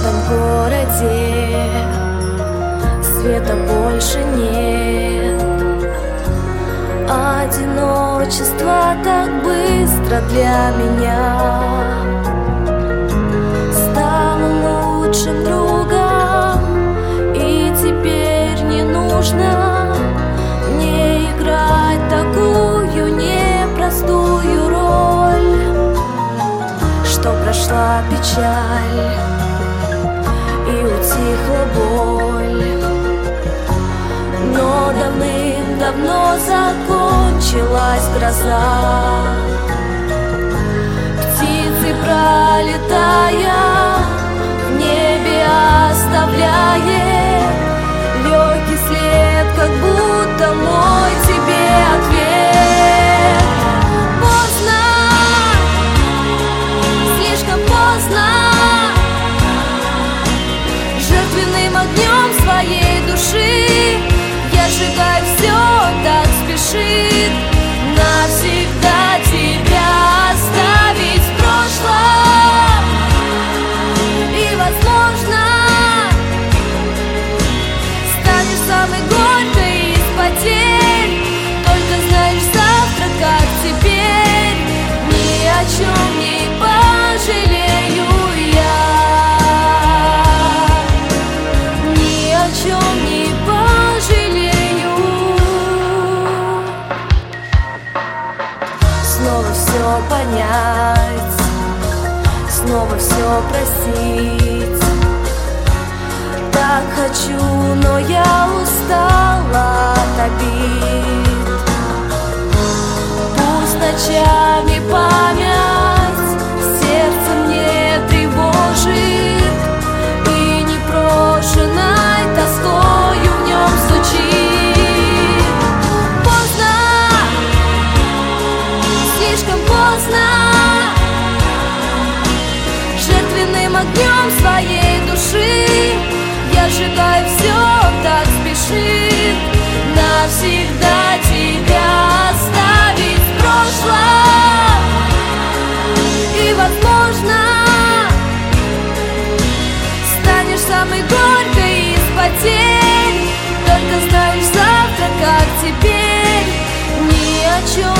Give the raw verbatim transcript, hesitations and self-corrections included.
этом городе света больше нет. Одиночество так быстро для меня стало лучшим другом, и теперь не нужно мне играть такую непростую роль, что прошла печаль и утихла боль. Но давным-давно закончилась гроза. Птицы, пролетая в небе, оставляет легкий след, как будто мой тебе ответ. Поздно, слишком поздно, жертвенным огнем своей души я сжигаю все, так спешит навсегда тебя оставить в прошлом. И, возможно, станешь самой горькой из потерь. Только знаешь завтра, как теперь, ни о чем не пожалею я, ни о чем не пожалею. Снова все понять, снова все простить. Так хочу, но я устала от обид. Пусть ночами память сердце мне тревожит, и непрошенной тоскою в нем стучит. Поздно, слишком поздно, жертвенным огнем своей души я сжигаю все, так спешит навсегда тебя оставить в прошлом. И, возможно, станешь самой горькой из потерь. Только знаешь завтра, как теперь, ни о чем